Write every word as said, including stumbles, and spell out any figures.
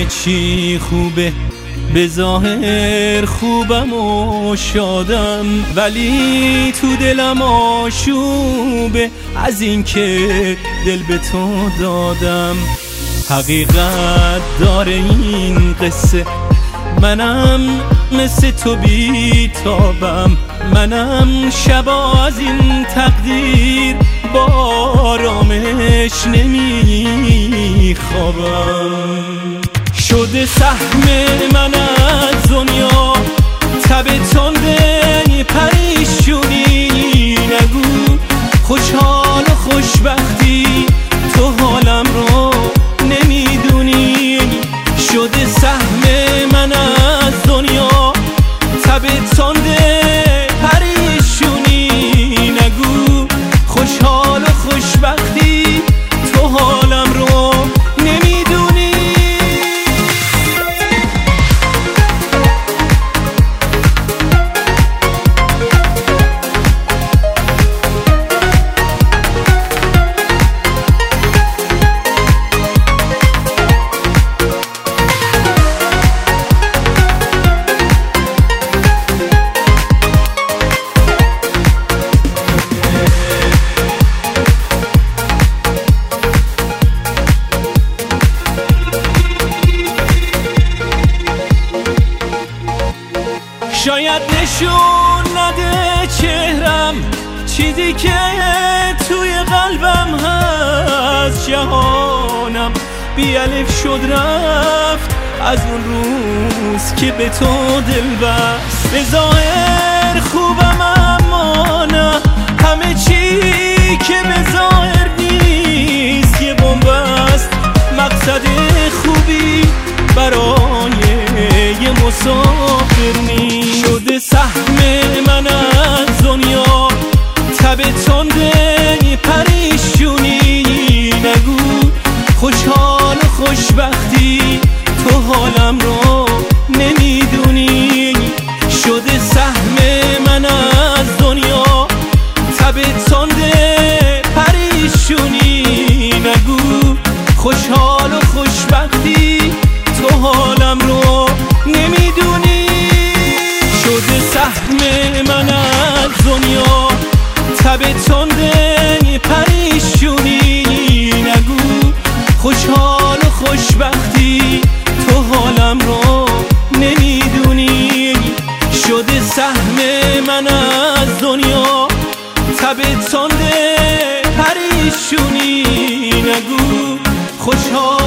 چی خوبه، به ظاهر خوبم و شادم، ولی تو دلم آشوبه از این که دل به تو دادم. حقیقت داره این قصه، منم مثل تو بیتابم، منم شبا از این تقدیر با آرامش نمیخوابم. شده سهم من از دنیا تب تنده پریشونی، نگو خوشحال و خوشبختی تو حالم رو نمیدونی. شده سهم من از دنیا تب تنده پریشونی، نگو خوشحال و خوشبختی تو حالم رو نمیدونی. شاید نشون نده چهرم چیزی که توی قلبم هست، جهانم بی الف شد رفت از اون روز که به تو دل بست. به ظاهر خوبم اما نه، همه چی که به ظاهر نیست یه بنبست. مقصد خوبی برای یه مسافر نیست. شده سهم من از دنیا تب تنده پریشونی، نگو خوشحال و خوشبختی تو حالم رو نمیدونی. شده سهم من از دنیا تب تنده پریشونی، نگو خوشحال و خوشبختی تو حالم رو نمیدونی. شده سهم من از دنیا تب تنده پریشونی، نگو خوشحال و خوشبختی تو حالم رو نمیدونی. شده سهم من از دنیا تب تنده پریشونی، نگو خوشحال